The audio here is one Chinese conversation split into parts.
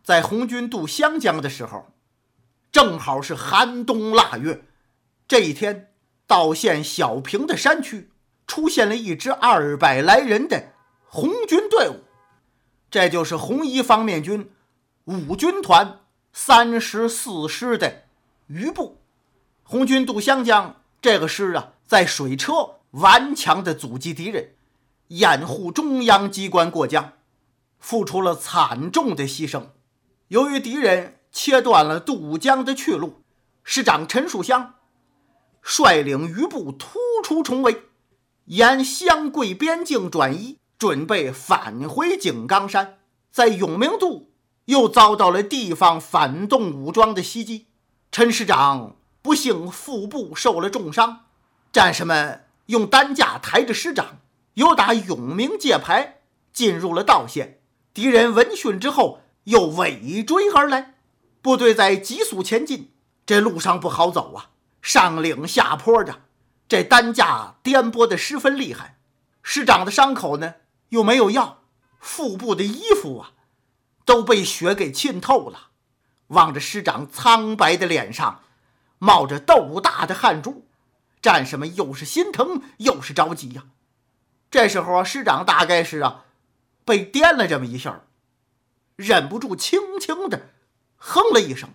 在红军渡湘江的时候，正好是寒冬腊月。这一天，道县小平的山区出现了一支200来人的红军队伍，这就是红一方面军5军团34师的余部。红军渡湘江这个师在水车顽强地阻击敌人，掩护中央机关过江，付出了惨重的牺牲。由于敌人切断了渡江的去路，师长陈树湘率领余部突出重围，沿湘桂边境转移，准备返回井冈山。在永明渡又遭到了地方反动武装的袭击，陈师长不幸腹部受了重伤。战士们用担架抬着师长，由打永明界牌进入了道县。敌人闻讯之后又尾追而来，部队在急速前进，这路上不好走啊，上岭下坡的，这担架颠簸的十分厉害。师长的伤口呢又没有药，腹部的衣服都被血给浸透了。望着师长苍白的脸上冒着豆大的汗珠，战士们又是心疼又是着急呀。这时候师长大概是被颠了这么一下，忍不住轻轻的哼了一声。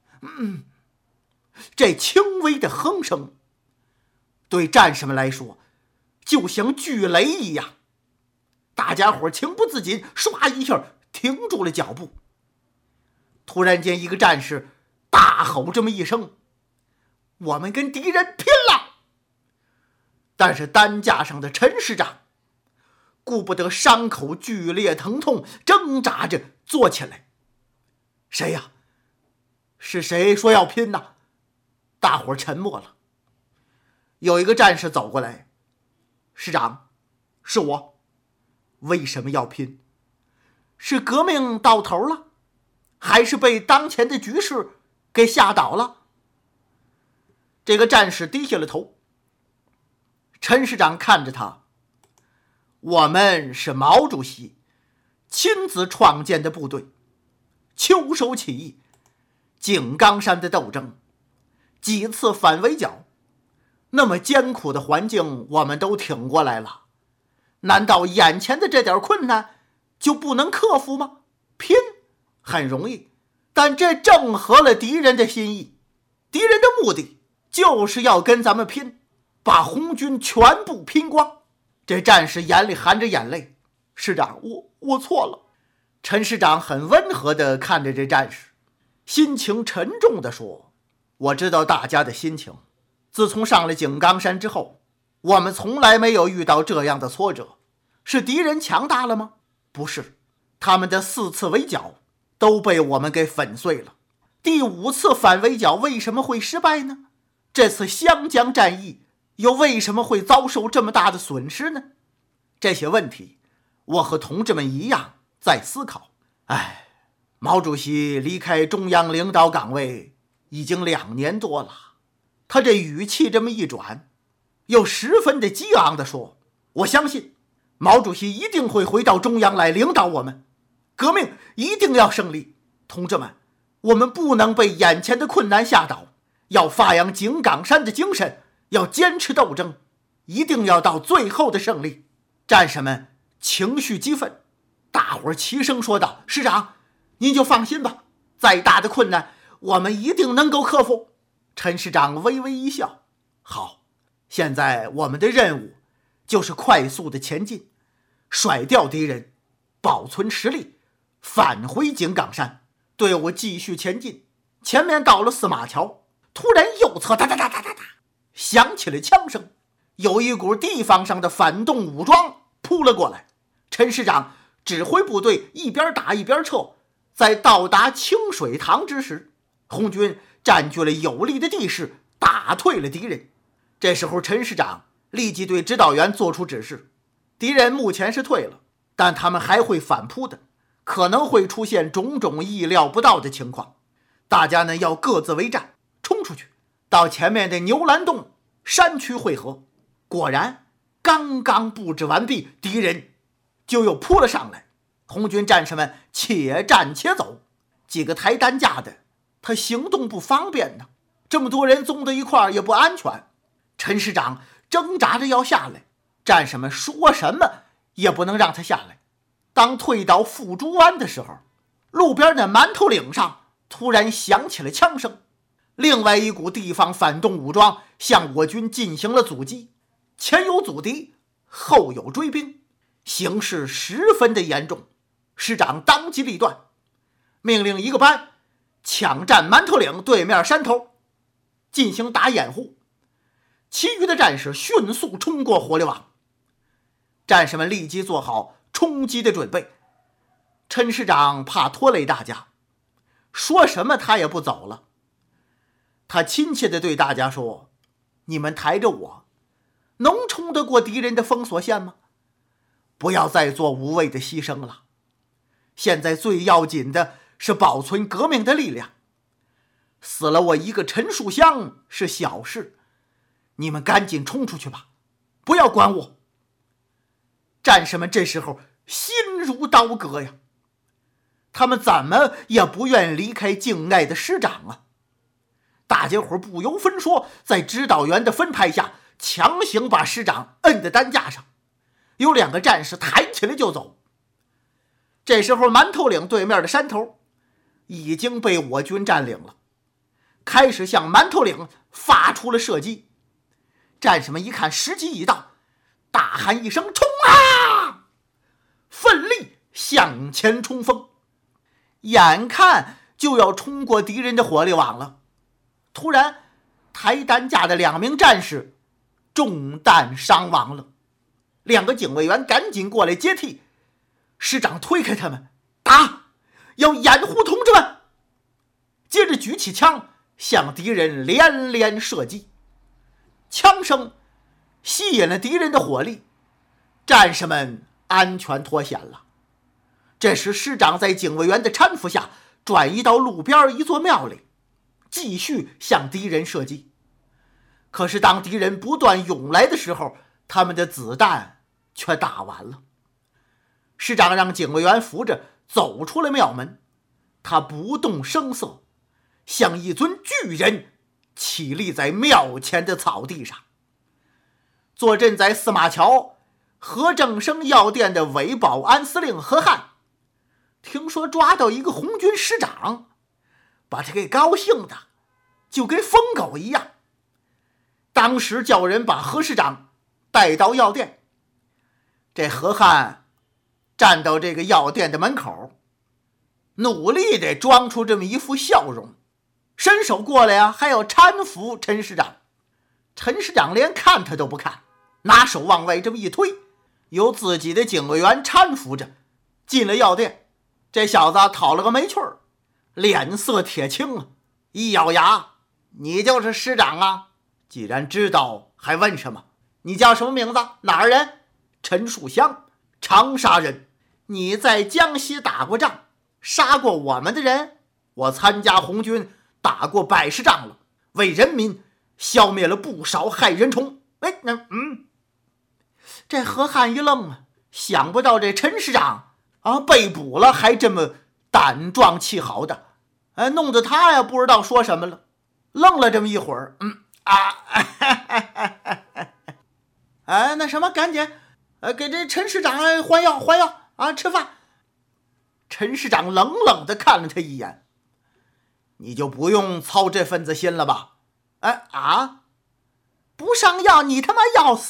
这轻微的哼声对战士们来说就像巨雷一样，大家伙情不自禁唰一下停住了脚步。突然间，一个战士大吼这么一声：“我们跟敌人拼了！”但是担架上的陈师长顾不得伤口剧烈疼痛，挣扎着坐起来。谁呀？是谁说要拼呢？大伙沉默了。有一个战士走过来：“师长，是我。为什么要拼？是革命到头了，还是被当前的局势给吓倒了？”这个战士低下了头。陈师长看着他：“我们是毛主席亲自创建的部队，秋收起义、井冈山的斗争、几次反围剿，那么艰苦的环境我们都挺过来了，难道眼前的这点困难就不能克服吗？拼很容易，但这正合了敌人的心意。敌人的目的就是要跟咱们拼，把红军全部拼光。”这战士眼里含着眼泪：“师长，我错了。”陈师长很温和地看着这战士，心情沉重地说：“我知道大家的心情，自从上了井冈山之后，我们从来没有遇到这样的挫折。是敌人强大了吗？不是，他们的4次围剿都被我们给粉碎了。第5次反围剿为什么会失败呢？这次湘江战役又为什么会遭受这么大的损失呢？这些问题我和同志们一样在思考。毛主席离开中央领导岗位已经2年多了。”他这语气这么一转，又十分的激昂地说：“我相信毛主席一定会回到中央来领导我们，革命一定要胜利。同志们，我们不能被眼前的困难吓倒，要发扬井冈山的精神，要坚持斗争，一定要到最后的胜利。”战士们情绪激愤，大伙儿齐声说道：“师长，您就放心吧，再大的困难我们一定能够克服。”陈师长微微一笑：“好，现在我们的任务就是快速的前进，甩掉敌人，保存实力，返回井冈山。”队伍继续前进，前面到了司马桥，突然右侧哒哒哒哒哒哒响起了枪声，有一股地方上的反动武装扑了过来。陈师长指挥部队一边打一边撤，在到达清水塘之时，红军占据了有利的地势，打退了敌人。这时候陈师长立即对指导员做出指示：敌人目前是退了，但他们还会反扑的，可能会出现种种意料不到的情况。大家呢要各自为战，冲出去，到前面的牛栏洞山区汇合。果然，刚刚布置完毕，敌人就又扑了上来。红军战士们且战且走， 几个抬担架的，他行动不方便呢，这么多人综到一块儿也不安全。陈师长挣扎着要下来，战士们说什么也不能让他下来。当退到富竹湾的时候，路边的馒头岭上突然响起了枪声，另外一股地方反动武装向我军进行了阻击，前有阻敌，后有追兵，形势十分的严重。师长当机立断，命令一个班抢占馒头岭对面山头，进行打掩护，其余的战士迅速冲过火力网。战士们立即做好冲击的准备。陈师长怕拖累大家，说什么他也不走了。他亲切地对大家说，你们抬着我能冲得过敌人的封锁线吗？不要再做无谓的牺牲了，现在最要紧的是保存革命的力量，死了我一个陈树湘是小事，你们赶紧冲出去吧，不要管我。战士们这时候心如刀割呀，他们怎么也不愿离开敬爱的师长啊。大家伙不由分说，在指导员的分派下，强行把师长摁在担架上，有2个战士抬起来就走。这时候馒头岭对面的山头已经被我军占领了，开始向馒头岭发出了射击。战士们一看时机已到，大喊一声冲啊，奋力向前冲锋，眼看就要冲过敌人的火力网了。突然抬担架的2名战士中弹伤亡了，2个警卫员赶紧过来接替。师长推开他们，打，要掩护同志们。接着举起枪向敌人连连射击，枪声吸引了敌人的火力，战士们安全脱险了。这时师长在警卫员的搀扶下转移到路边一座庙里，继续向敌人射击。可是当敌人不断涌来的时候，他们的子弹却打完了。师长让警卫员扶着走出了庙门，他不动声色，像一尊巨人起立在庙前的草地上。坐镇在司马桥何正生药店的伪保安司令何汉，听说抓到一个红军师长，把他给高兴的就跟疯狗一样。当时叫人把何师长带到药店，这何汉站到这个药店的门口，努力地装出这么一副笑容，伸手过来啊，还要搀扶陈师长。陈师长连看他都不看，拿手往外这么一推，由自己的警卫员搀扶着进了药店。这小子讨了个没趣儿，脸色铁青啊，一咬牙，你就是师长啊？既然知道还问什么？你叫什么名字？哪儿人？陈树湘，长沙人。你在江西打过仗，杀过我们的人。我参加红军打过100仗了，为人民消灭了不少害人虫。这何汉一愣啊，想不到这陈师长被捕了还这么胆壮气豪的，弄得他呀不知道说什么了，愣了这么一会儿，那什么，赶紧给这陈师长换药吃饭。陈师长冷冷地看了他一眼，你就不用操这份子心了吧？不上药你他妈要死！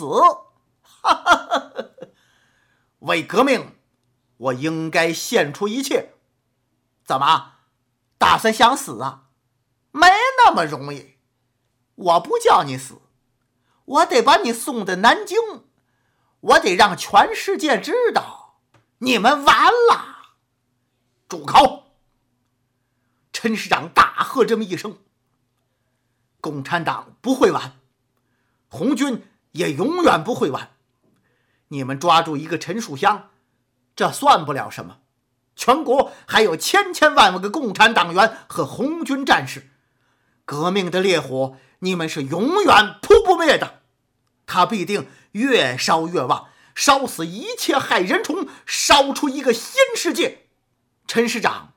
为革命我应该献出一切。怎么打算想死啊？没那么容易，我不叫你死，我得把你送到南京，我得让全世界知道你们完了。住口！陈师长大喝这么一声。共产党不会完，红军也永远不会完。你们抓住一个陈树湘，这算不了什么，全国还有千万个共产党员和红军战士，革命的烈火你们是永远扑不灭的，它必定越烧越旺，烧死一切害人虫，烧出一个新世界。陈师长，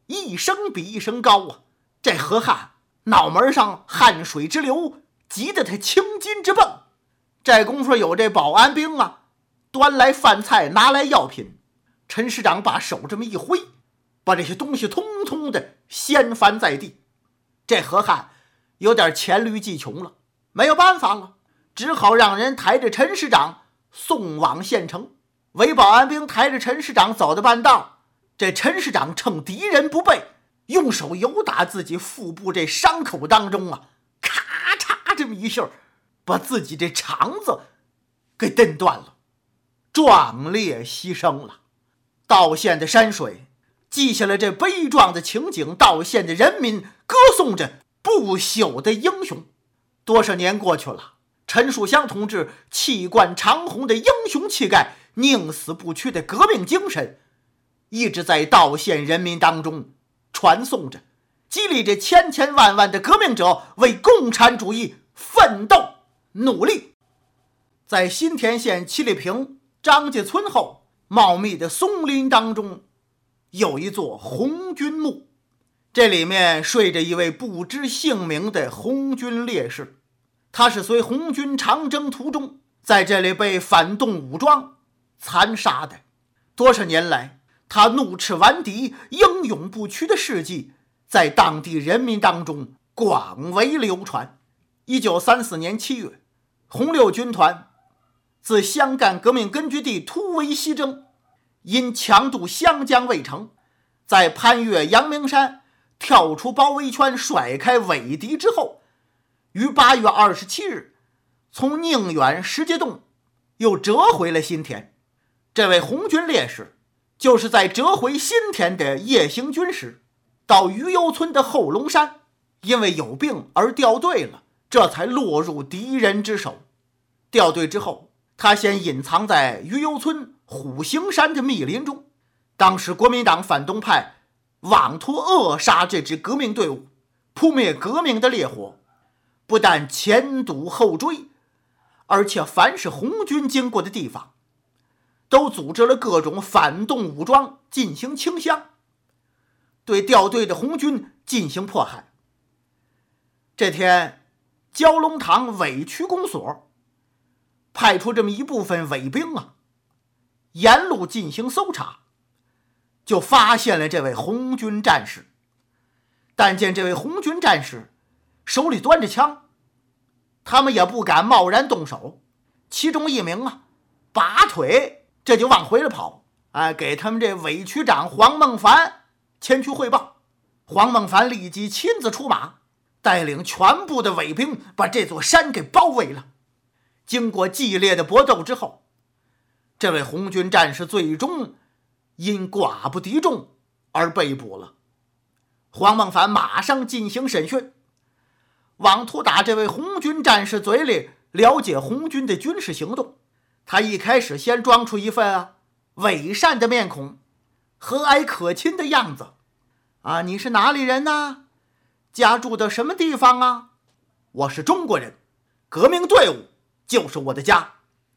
一声比一声高啊！这何汉脑门上汗水直流，急得他青筋直蹦。这功夫有这保安兵啊，端来饭菜，拿来药品。陈师长把手这么一挥，把这些东西通通的掀翻在地。这何汉有点黔驴技穷了，没有办法了，只好让人抬着陈师长送往县城。韦保安兵抬着陈师长走到半道，这陈师长趁敌人不备，用手游打自己腹部这伤口当中啊，咔嚓这么一下，把自己这肠子给蹬断了，壮烈牺牲了。道县的山水记下了这悲壮的情景，道县的人民歌颂着不朽的英雄。多少年过去了，陈树湘同志气贯长虹的英雄气概，宁死不屈的革命精神，一直在道县人民当中传颂着，激励着千千万万的革命者为共产主义奋斗努力。在新田县七里坪张家村后茂密的松林当中，有一座红军墓，这里面睡着一位不知姓名的红军烈士。他是随红军长征途中在这里被反动武装残杀的。多少年来，他怒斥顽敌、英勇不屈的事迹在当地人民当中广为流传。1934年7月，红六军团自湘赣革命根据地突围西征，因强渡湘江未成，在攀越阳明山跳出包围圈甩开伪敌之后，于8月27日从宁远石碣洞又折回了新田。这位红军烈士就是在折回新田的夜行军时，到余游村的后龙山，因为有病而掉队了，这才落入敌人之手。掉队之后，他先隐藏在余游村虎形山的密林中。当时国民党反动派妄图扼杀这支革命队伍，扑灭革命的烈火，不但前堵后追，而且凡是红军经过的地方，都组织了各种反动武装进行清乡，对掉队的红军进行迫害。这天，蛟龙塘伪区公所派出这么一部分伪兵啊，沿路进行搜查，就发现了这位红军战士。但见这位红军战士手里端着枪，他们也不敢贸然动手。其中一名啊，拔腿这就往回了跑，给他们这伪区长黄孟凡前去汇报。黄孟凡立即亲自出马，带领全部的伪兵把这座山给包围了。经过激烈的搏斗之后，这位红军战士最终因寡不敌众而被捕了。黄孟凡马上进行审讯，妄图打这位红军战士嘴里了解红军的军事行动。他一开始先装出一份伪善的面孔，和蔼可亲的样子。你是哪里人呢？家住的什么地方啊？我是中国人，革命队伍就是我的家。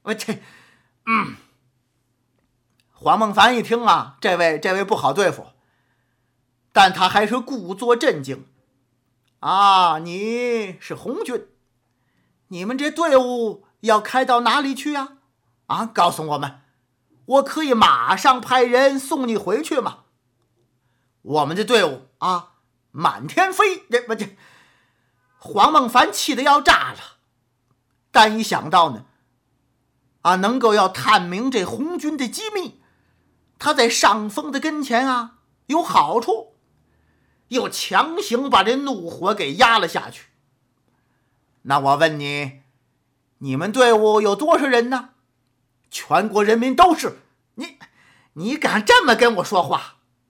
黄孟凡一听这位不好对付，但他还是故作镇静。你是红军，你们这队伍要开到哪里去呀？告诉我们，我可以马上派人送你回去吗？我们的队伍满天飞。黄孟凡气得要炸了，但一想到呢，能够要探明这红军的机密，他在上峰的跟前有好处，又强行把这怒火给压了下去。那我问你，你们队伍有多少人呢？全国人民都是。你敢这么跟我说话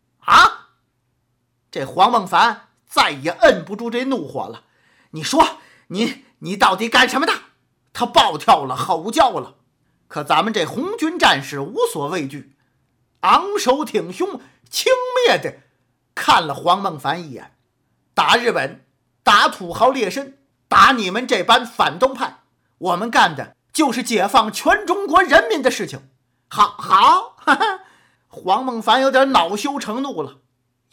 这黄孟凡再也摁不住这怒火了。你说你到底干什么的？他暴跳了，吼叫了。可咱们这红军战士无所畏惧，昂首挺胸，轻蔑地看了黄孟凡一眼。打日本，打土豪劣绅，打你们这般反动派，我们干的就是解放全中国人民的事情。好，黄孟凡有点恼羞成怒了，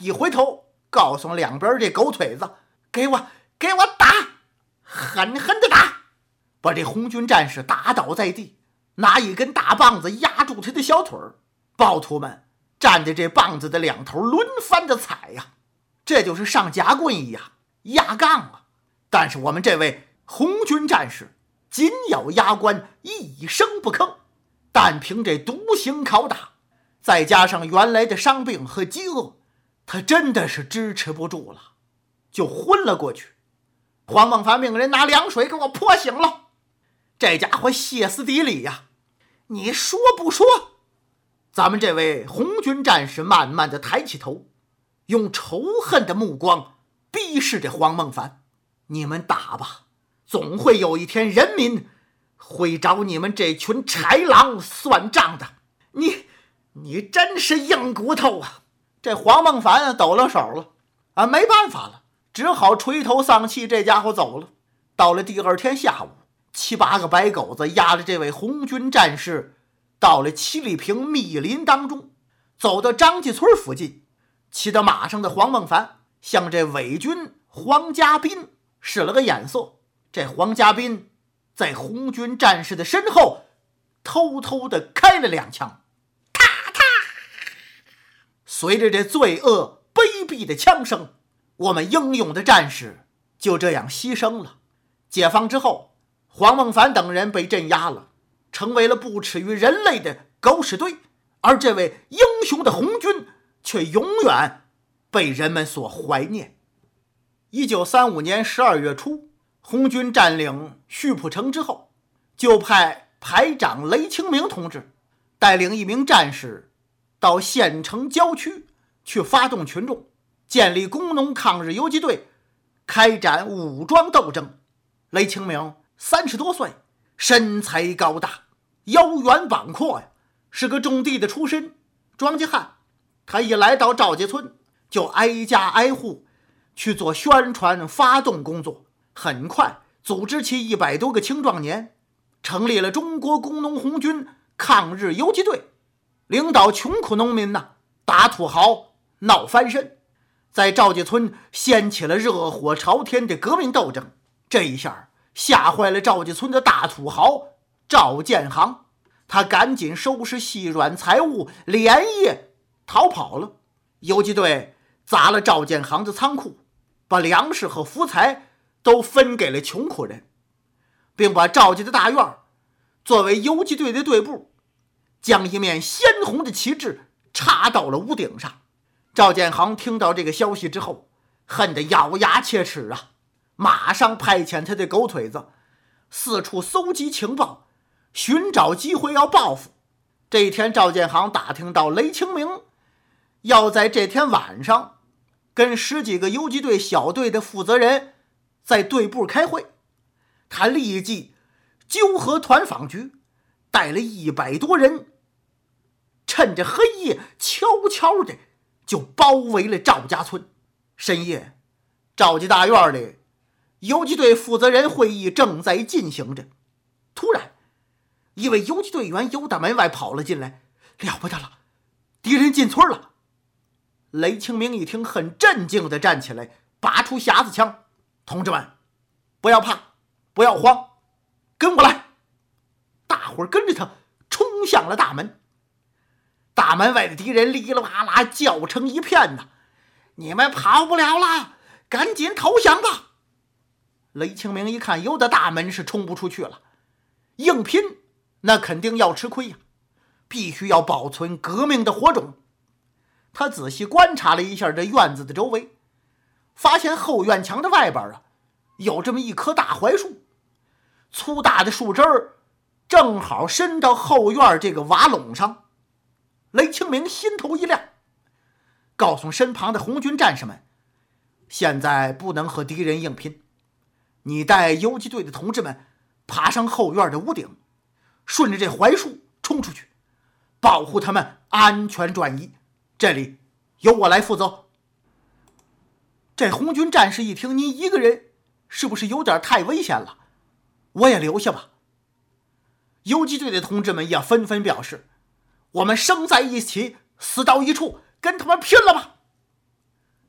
一回头告诉两边这狗腿子，给我打，狠狠的打，把这红军战士打倒在地，拿一根大棒子压住他的小腿儿。暴徒们站在这棒子的两头轮番的踩呀，这就是上夹棍一样压杠啊。但是我们这位红军战士紧咬牙关，一声不吭，但凭这独行拷打，再加上原来的伤病和饥饿，他真的是支持不住了，就昏了过去。黄孟凡命人拿凉水给我泼醒了，这家伙歇斯底里呀，你说不说？咱们这位红军战士慢慢的抬起头，用仇恨的目光逼视着黄孟凡，你们打吧，总会有一天人民会找你们这群豺狼算账的。你真是硬骨头啊。这黄孟凡抖了手了没办法了，只好垂头丧气，这家伙走了。到了第二天下午，7、8个白狗子押着这位红军战士到了七里坪密林当中，走到张家村附近，骑到马上的黄孟凡向这伪军黄家斌使了个眼色。这黄家斌在红军战士的身后偷偷地开了2枪，咔咔，随着这罪恶卑鄙的枪声，我们英勇的战士就这样牺牲了。解放之后，黄孟凡等人被镇压了，成为了不耻于人类的狗屎堆，而这位英雄的红军却永远被人们所怀念。1935年12月初，红军占领溆浦城之后，就派排长雷清明同志带领一名战士到县城郊区去发动群众，建立工农抗日游击队，开展武装斗争。雷清明30多岁，身材高大，腰圆膀阔呀，是个种地的出身，庄稼汉。他一来到赵家村，就挨家挨户去做宣传发动工作，很快组织起100多个青壮年，成立了中国工农红军抗日游击队，领导穷苦农民打土豪闹翻身，在赵家村掀起了热火朝天的革命斗争。这一下吓坏了赵家村的大土豪赵建行，他赶紧收拾细软财物，连夜逃跑了。游击队砸了赵建行的仓库，把粮食和福财都分给了穷苦人，并把赵家的大院作为游击队的队部，将一面鲜红的旗帜插到了屋顶上。赵建行听到这个消息之后，恨得咬牙切齿啊，马上派遣他的狗腿子四处搜集情报，寻找机会要报复。这一天，赵建行打听到雷清明要在这天晚上跟10几个游击队小队的负责人在队部开会，他立即纠合团访局，带了100多人，趁着黑夜悄悄的就包围了赵家村。深夜，赵家大院里游击队负责人会议正在进行着，突然一位游击队员由大门外跑了进来，了不得了，敌人进村了。雷清明一听，很镇静地站起来，拔出匣子枪，同志们，不要怕，不要慌，跟我来。大伙儿跟着他冲向了大门。大门外的敌人哩啦啦啦叫成一片呐，你们跑不了了，赶紧投降吧。雷清明一看，有的大门是冲不出去了，硬拼那肯定要吃亏呀，必须要保存革命的火种。他仔细观察了一下这院子的周围，发现后院墙的外边有这么一棵大槐树，粗大的树枝正好伸到后院这个瓦垄上。雷清明心头一亮，告诉身旁的红军战士们，现在不能和敌人硬拼，你带游击队的同志们爬上后院的屋顶，顺着这槐树冲出去，保护他们安全转移，这里由我来负责。这红军战士一听，您一个人是不是有点太危险了？我也留下吧。游击队的同志们也纷纷表示，我们生在一起，死到一处，跟他们拼了吧。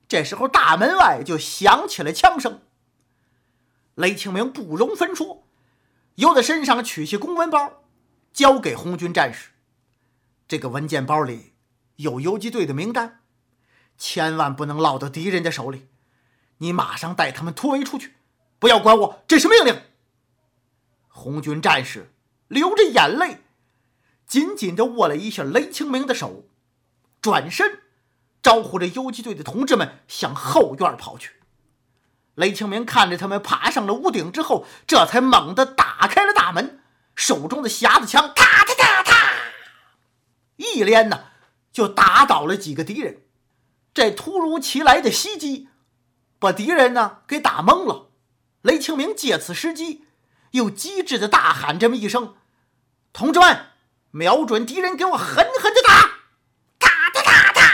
这时候大门外就响起了枪声。雷清明不容分说，由他身上取下公文包，交给红军战士。这个文件包里有游击队的名单，千万不能落到敌人的手里，你马上带他们突围出去，不要管我，这是命令。红军战士流着眼泪，紧紧地握了一下雷清明的手，转身招呼着游击队的同志们向后院跑去。雷清明看着他们爬上了屋顶之后，这才猛地打开了大门，手中的匣子枪咔嚓嚓嚓，一连呢就打倒了几个敌人。这突如其来的袭击把敌人呢给打懵了。雷清明借此时机又机智地大喊这么一声：同志们，瞄准敌人给我狠狠地打！哒哒哒哒！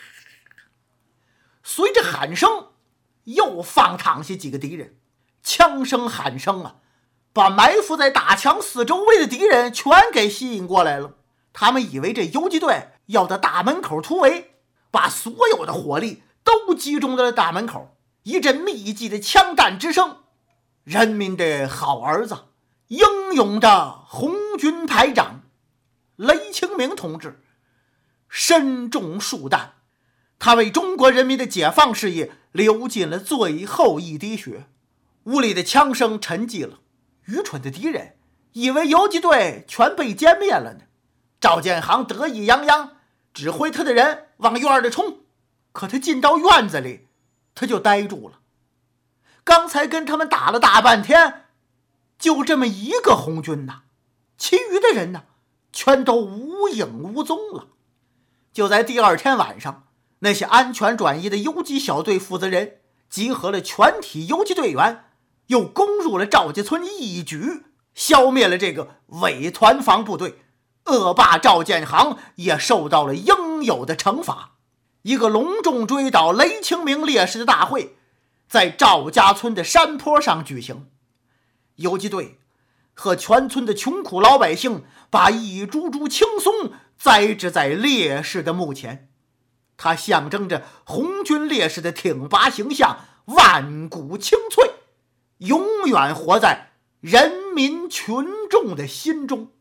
随着喊声又放躺下几个敌人，枪声喊声啊，把埋伏在大墙四周围的敌人全给吸引过来了。他们以为这游击队要到大门口突围，把所有的火力都集中在了大门口。一阵密集的枪弹之声，人民的好儿子，英勇的红军排长雷清明同志身中数弹，他为中国人民的解放事业流尽了最后一滴血。屋里的枪声沉寂了，愚蠢的敌人以为游击队全被歼灭了呢。赵建行得意洋洋指挥他的人往院里冲，可他进到院子里他就呆住了。刚才跟他们打了大半天，就这么一个红军呐，其余的人呢全都无影无踪了。就在第二天晚上，那些安全转移的游击小队负责人集合了全体游击队员，又攻入了赵家村，一举消灭了这个伪团防部队。恶霸赵建行也受到了应有的惩罚。一个隆重追悼雷清明烈士的大会在赵家村的山坡上举行。游击队和全村的穷苦老百姓把一株株青松栽植在烈士的墓前，它象征着红军烈士的挺拔形象，万古清脆，永远活在人民群众的心中。